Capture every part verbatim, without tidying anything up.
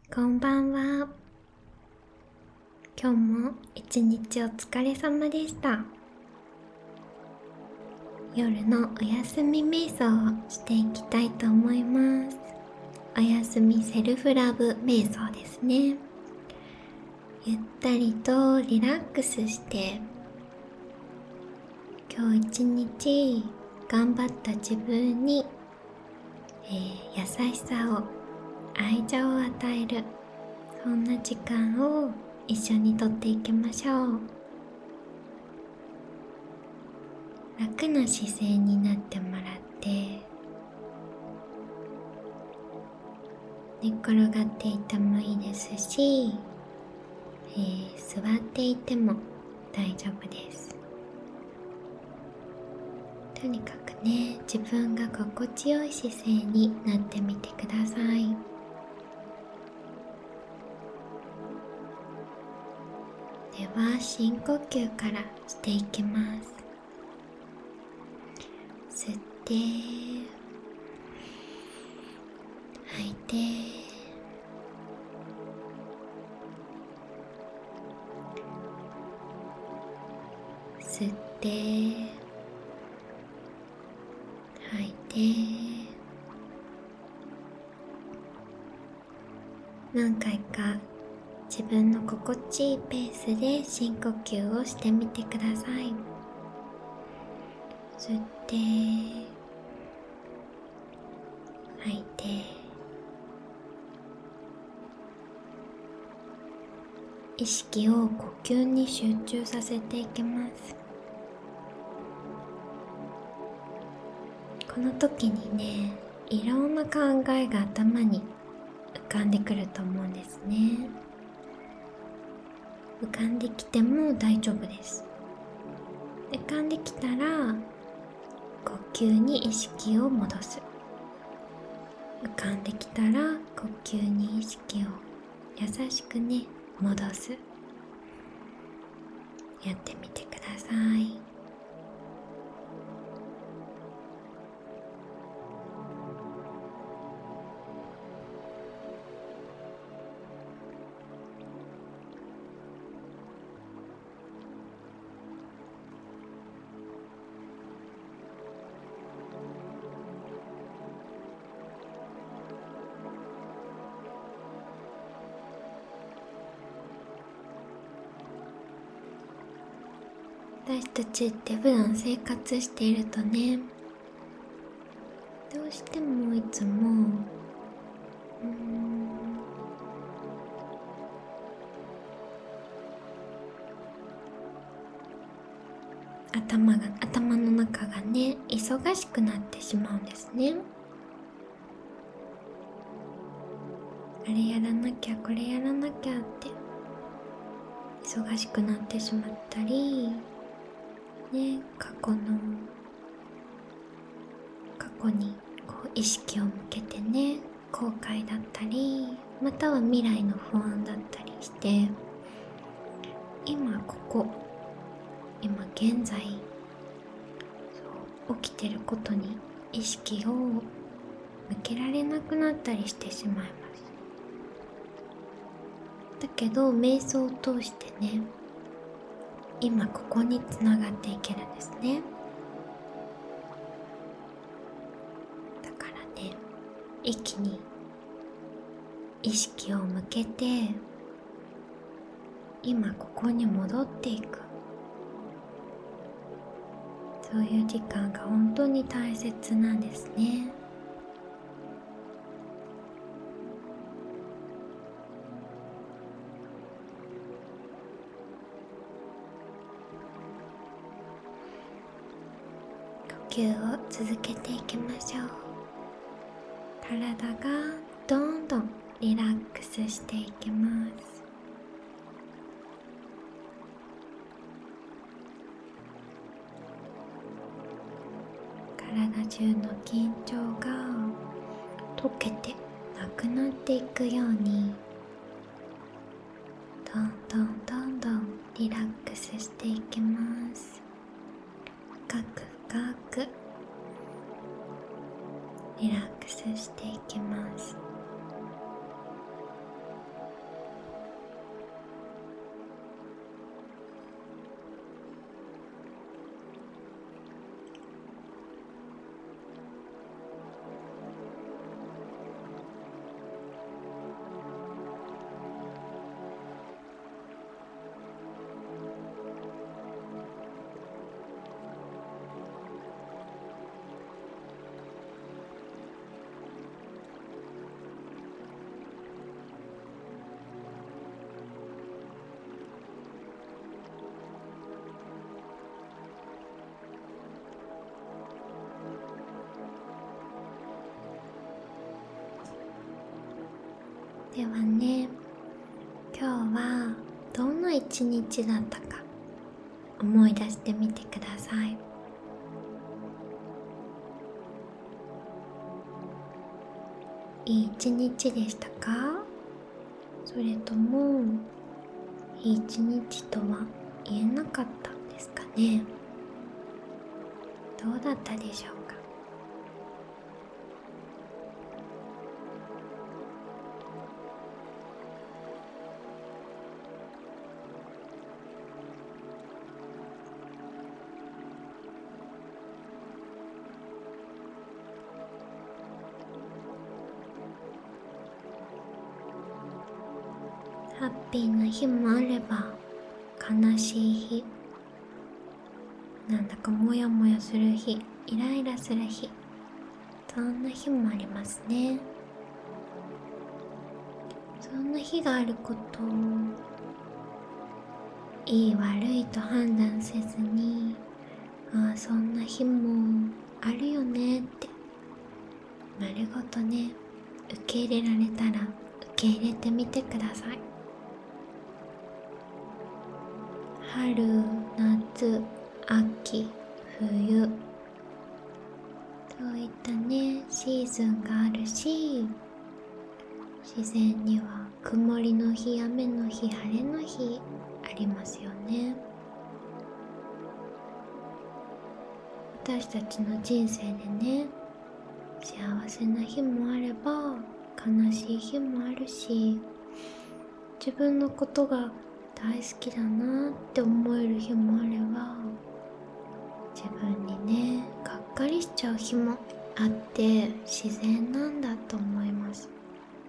こんばんは。今日も一日お疲れ様でした。夜のお休み瞑想をしていきたいと思います。お休みセルフラブ瞑想ですね。ゆったりとリラックスして、今日一日頑張った自分に、えー、優しさを愛情を与える、そんな時間を一緒にとっていきましょう。楽な姿勢になってもらって、寝っ転がっていてもいいですし、えー、座っていても大丈夫です。とにかくね、自分が心地よい姿勢になってみてください。では深呼吸からしていきます。吸って吐いて、吸って吐いて、何回か自分の心地いいペースで深呼吸をしてみてください。吸って吐いて、意識を呼吸に集中させていきます。この時にね、いろんな考えが頭に浮かんでくると思うんですね。浮かんできても大丈夫です。浮かんできたら呼吸に意識を戻す。浮かんできたら呼吸に意識を優しくね、戻す。やってみてください。私たちって普段生活しているとね、どうしてもいつもうーん頭が頭の中がね、忙しくなってしまうんですね。あれやらなきゃこれやらなきゃって忙しくなってしまったりね、過去の過去にこう意識を向けてね、後悔だったり、または未来の不安だったりして、今ここ、今現在、そう起きてることに意識を向けられなくなったりしてしまいます。だけど瞑想を通してね、今ここにつながっていけるんですね。だからね、一気に意識を向けて今ここに戻っていく、そういう時間が本当に大切なんですね。呼吸を続けていきましょう。体がどんどんリラックスしていきます。体中の緊張が溶けてなくなっていくように、どんどんどんどんリラックスしていきます。深く深くリラックスしていきます。 ではね、今日はどんな一日だったか思い出してみてください。いい一日でしたか？それともいい一日とは言えなかったんですかね。どうだったでしょうか。ハッピーな日もあれば悲しい日、なんだかモヤモヤする日、イライラする日、そんな日もありますね。そんな日があることをいい悪いと判断せずに、ああそんな日もあるよねって丸ごとね、受け入れられたら受け入れてみてください。春、夏、秋、冬、そういったねシーズンがあるし、自然には曇りの日、雨の日、晴れの日ありますよね。私たちの人生でね、幸せな日もあれば悲しい日もあるし、自分のことが大好きだなって思える日もあれば、自分にねがっかりしちゃう日もあって自然なんだと思います。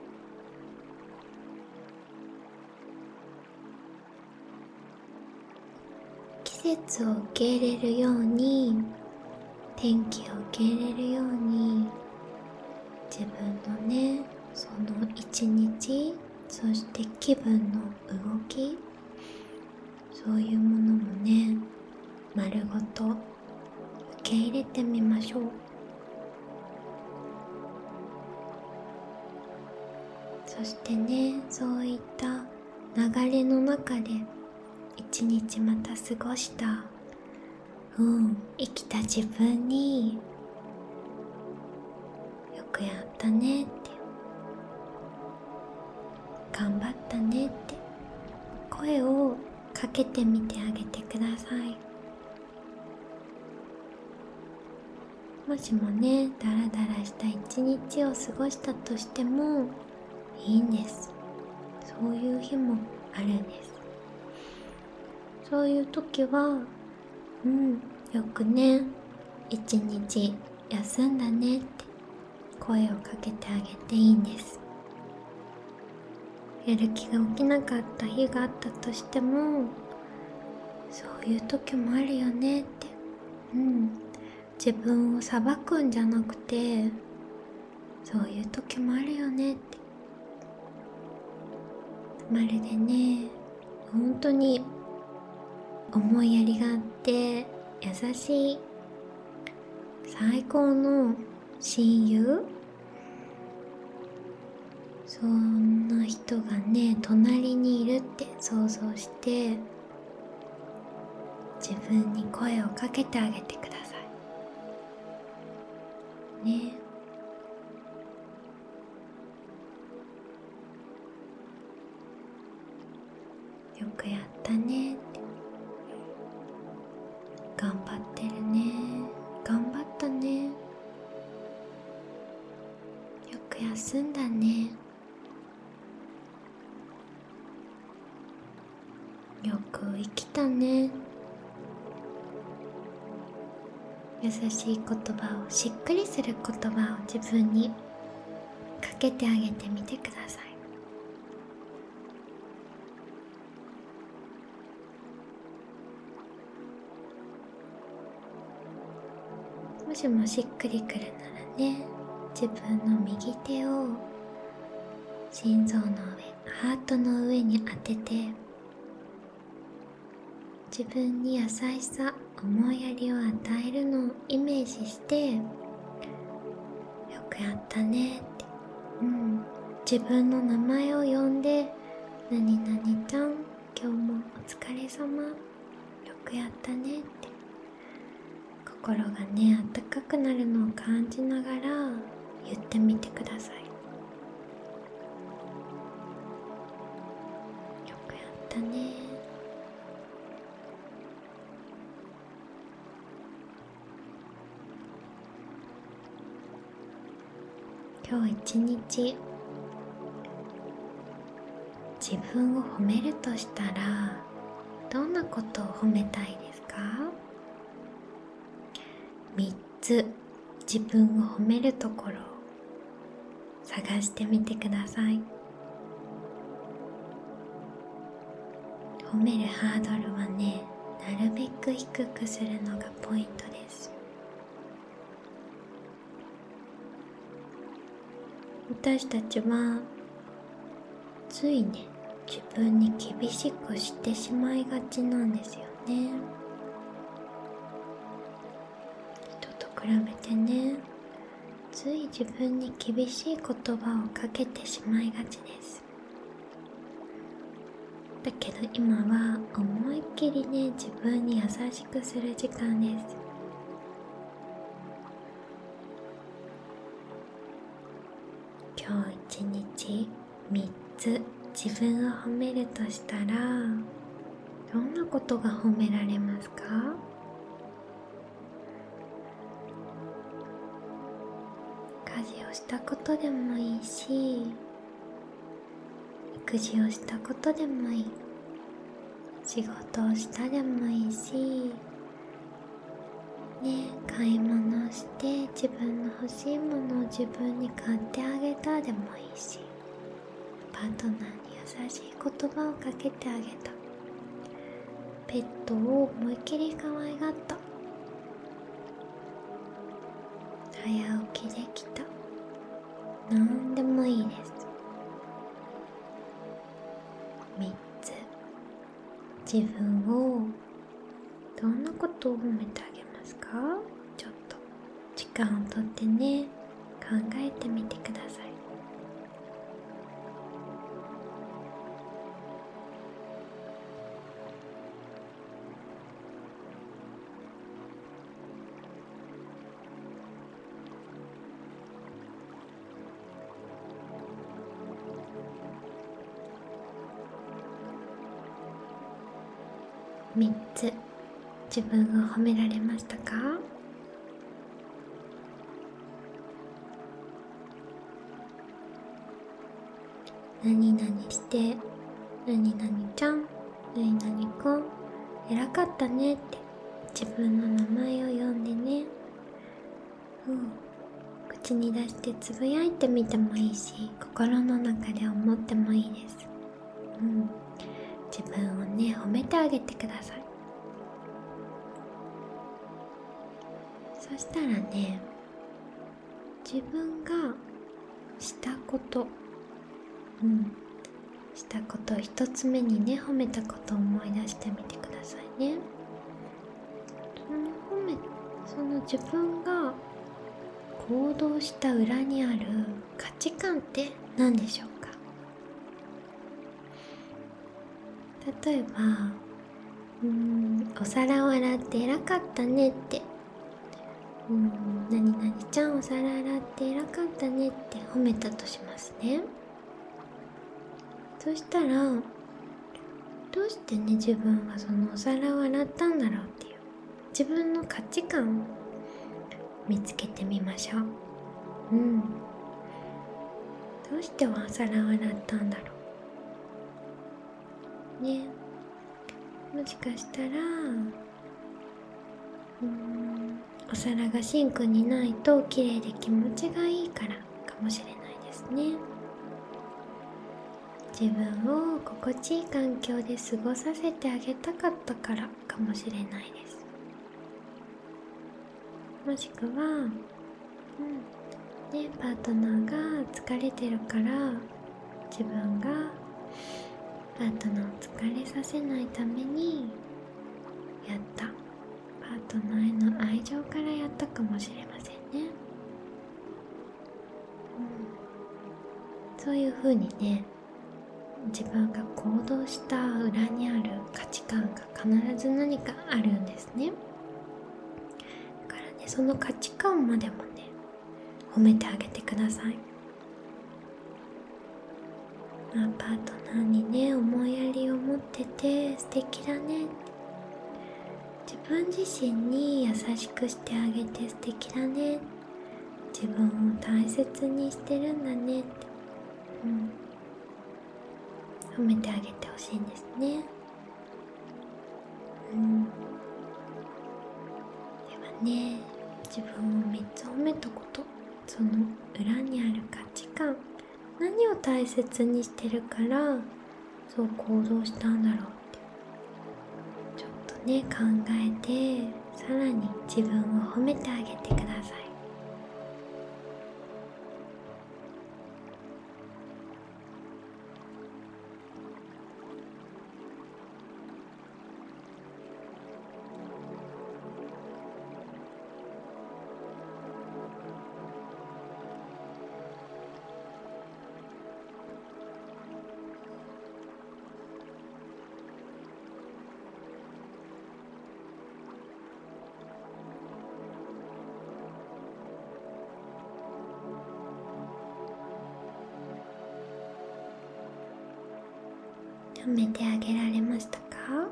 季節を受け入れるように、天気を受け入れるように、自分のねその一日、そして気分の動き、そういうものもね丸ごと受け入れてみましょう。そしてね、そういった流れの中で一日また過ごした、うん生きた自分によくやったねって、頑張ったねって声をかけてみてあげてください。もしもねダラダラした一日を過ごしたとしてもいいんです。そういう日もあるんです。そういう時はうんよくね一日休んだねって声をかけてあげていいんです。やる気が起きなかった日があったとしても、そういう時もあるよねって、うん自分を裁くんじゃなくて、そういう時もあるよねって、まるでね本当に思いやりがあって優しい最高の親友、そんな人がね隣にいるって想像して自分に声をかけてあげてくださいね。よくやったねって、頑張ってるね、頑張ったね、よく休んだね、よく生きたね。優しい言葉を、しっくりする言葉を自分にかけてあげてみてください。もしもしっくりくるならね、自分の右手を心臓の上、ハートの上に当てて、自分に優しさ、思いやりを与えるのをイメージして、よくやったねって、うん、 自分の名前を呼んで、何々ちゃん、今日もお疲れ様、よくやったねって、心がね、あったかくなるのを感じながら言ってみてください。よくやったね。今日一日、自分を褒めるとしたら、どんなことを褒めたいですか？みっつ自分を褒めるところを探してみてください。褒めるハードルはね、なるべく低くするのがポイントです。私たちはついね、自分に厳しくしてしまいがちなんですよね。人と比べてね、つい自分に厳しい言葉をかけてしまいがちです。だけど今は思いっきりね、自分に優しくする時間です。今日一日みっつ自分を褒めるとしたら、どんなことが褒められますか？家事をしたことでもいいし、育児をしたことでもいい、仕事をしたでもいいしね、買い物をして自分の欲しいものを自分に買ってあげたでもいいし、パートナーに優しい言葉をかけてあげた、ペットを思いっきり可愛がった、早起きできた、なんでもいいです。みっつ自分をどんなことを褒めてあげますか？ちょっと時間をとってね、考えてみてください。みっつ自分を褒められましたか？何々して何々ちゃん、何々くん、偉かったねって自分の名前を呼んでね、うん、口に出してつぶやいてみてもいいし、心の中で思ってもいいです。うん、自分をね、褒めてあげてください。そしたらね、自分がしたこと、うん、したこと一つ目にね、褒めたことを思い出してみてくださいね。その褒め、その自分が行動した裏にある価値観って何でしょうか？例えば、うーん、お皿を洗って偉かったねって、うーん、何々ちゃんお皿洗って偉かったねって褒めたとしますね。そしたら、どうしてね、自分はそのお皿を洗ったんだろうっていう自分の価値観を見つけてみましょう。うん。どうしてお皿を洗ったんだろう。ね。もしかしたら、うーん、お皿がシンクにないと綺麗で気持ちがいいからかもしれないですね。自分を心地いい環境で過ごさせてあげたかったからかもしれないです。もしくは、うんね、パートナーが疲れてるから自分がパートナーを疲れさせないためにやった、パートナーへの愛情からやったかもしれませんね。うん、 そういう風にね、自分が行動した裏にある価値観が必ず何かあるんですね。だからね、その価値観までもね、褒めてあげてください。まあ、パートナーにね、思いやりを持ってて素敵だね、自分自身に優しくしてあげて素敵だね、自分を大切にしてるんだねって、うん、褒めてあげてほしいんですね。うん、ではね、自分をみっつ褒めたこと、その裏にある価値観、何を大切にしてるからそう行動したんだろうってちょっとね、考えて、さらに自分を褒めてあげてください。褒めてあげられましたか？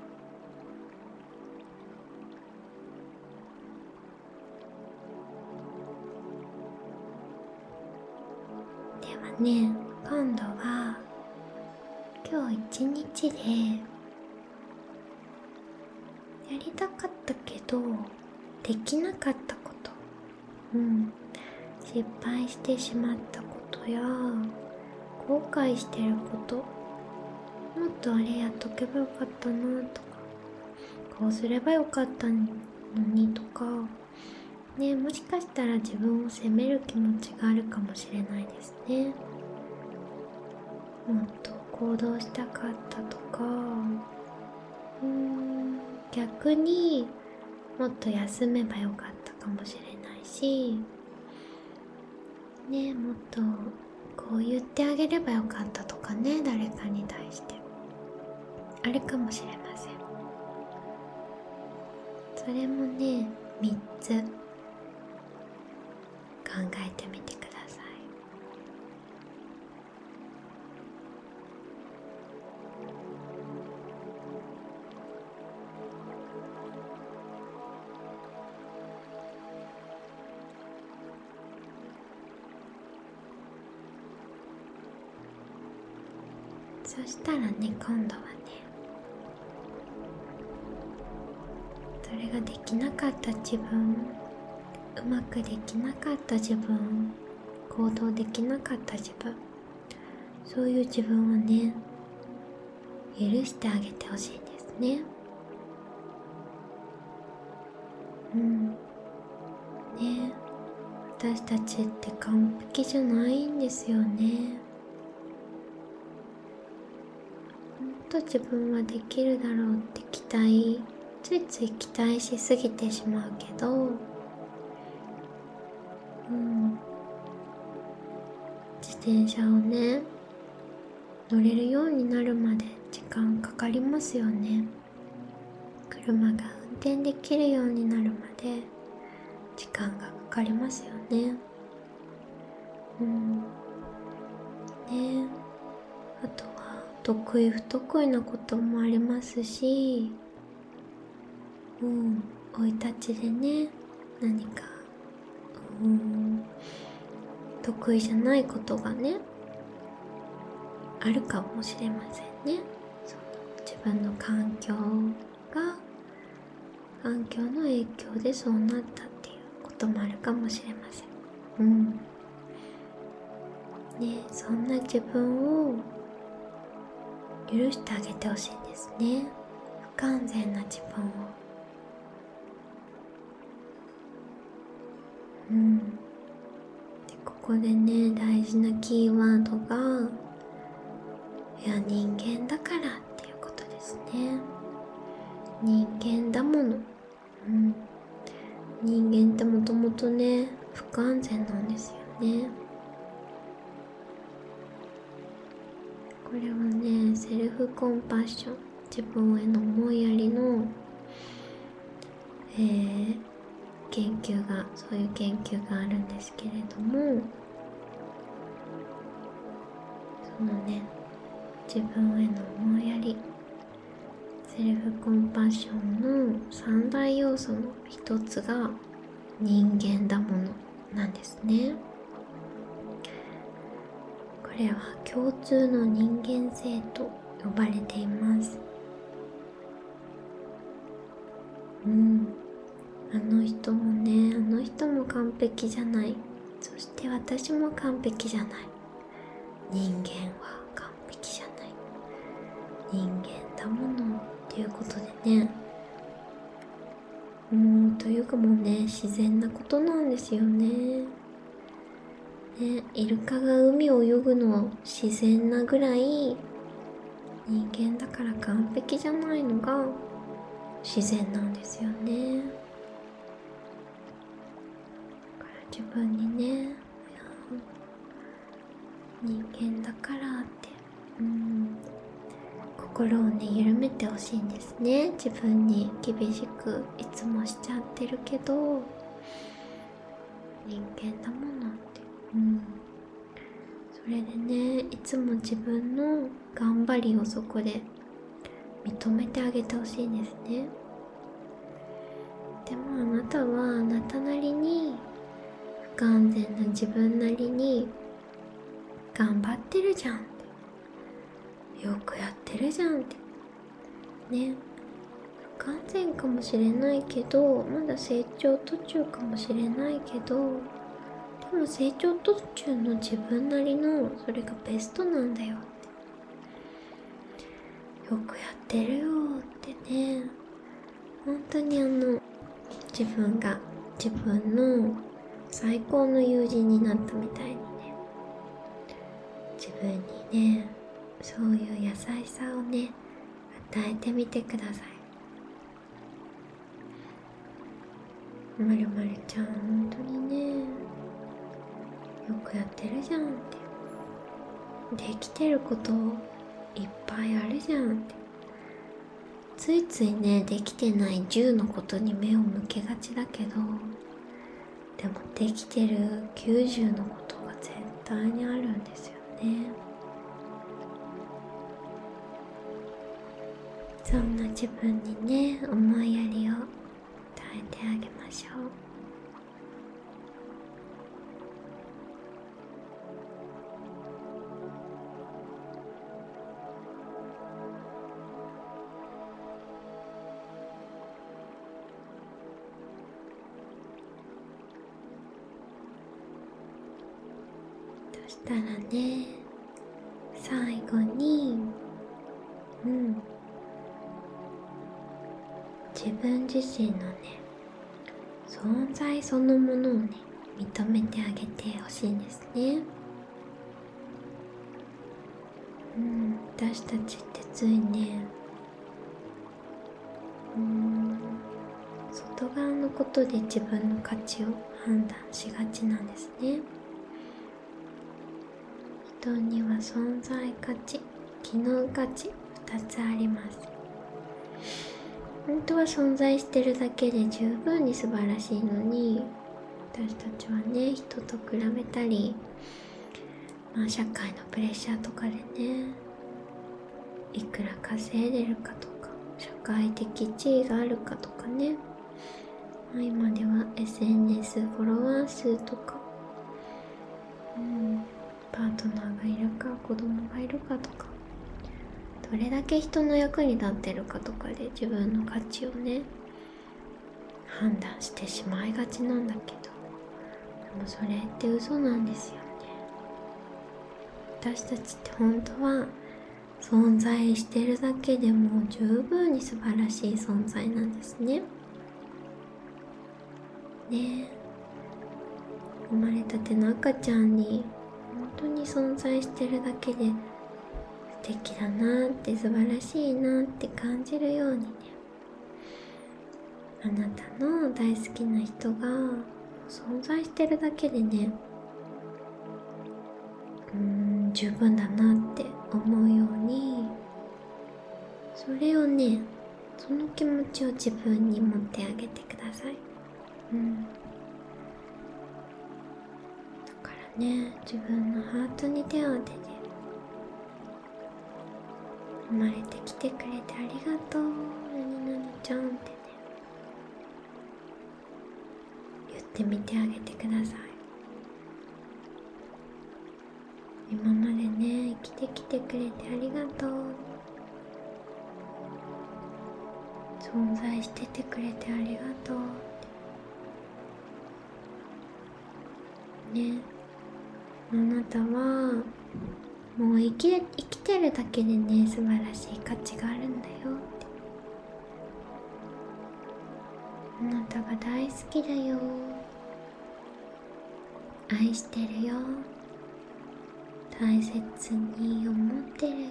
ではね、今度は今日一日でやりたかったけどできなかったこと、うん、失敗してしまったことや後悔してること、もっとあれやっとけばよかったなとか、こうすればよかったのにとかね、もしかしたら自分を責める気持ちがあるかもしれないですね。もっと行動したかったとか、うーん逆にもっと休めばよかったかもしれないしね、もっとこう言ってあげればよかったとかね、誰かに対してあるかもしれません。それもね、みっつ考えてみてください。そしたらね、今度はね、それができなかった自分、うまくできなかった自分、行動できなかった自分、そういう自分をね、許してあげてほしいんですね。うんね、私たちって完璧じゃないんですよね。もっと自分はできるだろうって期待、ついつい期待しすぎてしまうけど、うん自転車をね、乗れるようになるまで時間かかりますよね。車が運転できるようになるまで時間がかかりますよね。うんね、あとは得意不得意なこともありますし、うん生い立ちでね、何かうん得意じゃないことがねあるかもしれませんね。その自分の環境が環境の影響でそうなったっていうこともあるかもしれません。うんね、そんな自分を許してあげてほしいんですね。不完全な自分を。うんでここでね、大事なキーワードが、いや人間だからっていうことですね。人間だもの。うん人間ってもともとね、不完全なんですよね。 これはね、セルフコンパッション、自分への思いやりの、えー、研究がそういう研究があるんですけれども、そのね、自分への思いやり、セルフコンパッションの三大要素の一つが人間だものなんですね。これは共通の人間性と呼ばれています。うん、あの人もね、あの人も完璧じゃない。そして私も完璧じゃない。人間は完璧じゃない。人間だものっていうことでね。うーん、というかもうね、自然なことなんですよね。ね、イルカが海を泳ぐの自然なぐらい、人間だから完璧じゃないのが自然なんですよね。だから自分にね、人間だからって、うん、心をね緩めてほしいんですね。自分に厳しくいつもしちゃってるけど、人間だものって、うん、それでね、いつも自分の頑張りをそこで認めてあげてほしいんですね。でもあなたはあなたなりに、不完全な自分なりに頑張ってるじゃんって、よくやってるじゃんってね。不完全かもしれないけど、まだ成長途中かもしれないけど、でも成長途中の自分なりのそれがベストなんだよって、よくやってるよってね。本当にあの自分が自分の最高の友人になったみたいにね、自分にね、そういう優しさをね与えてみてください。まるまるちゃん本当にね、よくやってるじゃんって、できてることいっぱいあるじゃんって。ついついね、できてないじゅうのことに目を向けがちだけど、でもできてるきゅうじゅうのことが絶対にあるんですよね。そんな自分にね、思いやりを与えてあげましょう。そしたらね、最後に、うん、自分自身のね、存在そのものをね、認めてあげてほしいんですね。うん、私たちってついね、うん、外側のことで自分の価値を判断しがちなんですね。人には存在価値、機能価値ふたつあります。本当は存在してるだけで十分に素晴らしいのに、私たちはね、人と比べたり、まあ社会のプレッシャーとかでね、いくら稼いでるかとか、社会的地位があるかとかね、まあ、今では エスエヌエス フォロワー数とか、うん、パートナーがいるか、子供がいるかとか、どれだけ人の役に立ってるかとかで自分の価値をね、判断してしまいがちなんだけど、でもそれって嘘なんですよね。私たちって本当は存在してるだけでも十分に素晴らしい存在なんですね。ねえ、生まれたての赤ちゃんに本当に存在してるだけで素敵だなって素晴らしいなって感じるようにね、あなたの大好きな人が存在してるだけでね、うーん十分だなって思うようそれをね、その気持ちを自分に持ってあげてください。うんだからね、自分のハートに手を当てて、生まれてきてくれてありがとう、何々ちゃんってね、言ってみてあげてください。今までね、生きてきてくれてありがとう、存在しててくれてありがとうってね。あなたはもう生き生きてるだけでね、素晴らしい価値があるんだよって。あなたが大好きだよ、愛してるよ、大切に思ってるよ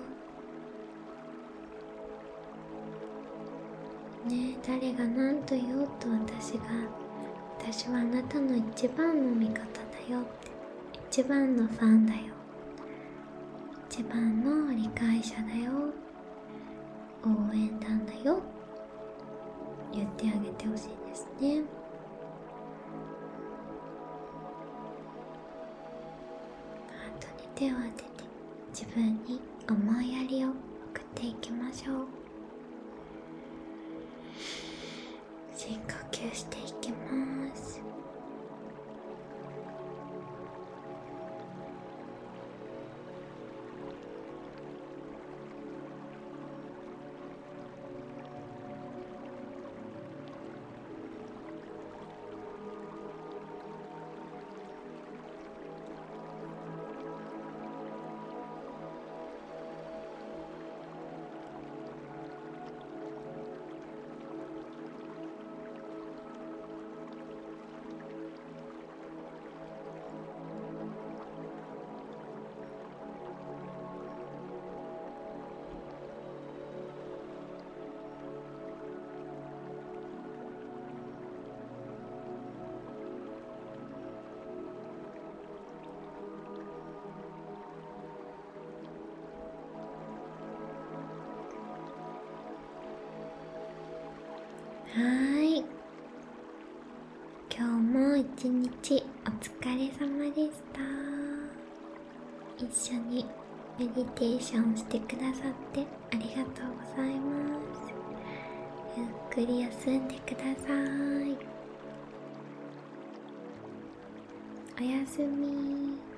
ね。誰が何と言おうと、私が私はあなたの一番の味方だよって、一番のファンだよ、一番の理解者だよ、応援団だよ、言ってあげてほしいですね。ハートに手を当てて、自分に思いやりを送っていきましょう。深呼吸していきます。はーい、今日も一日お疲れ様でした。一緒にメディテーションしてくださってありがとうございます。ゆっくり休んでください。おやすみ。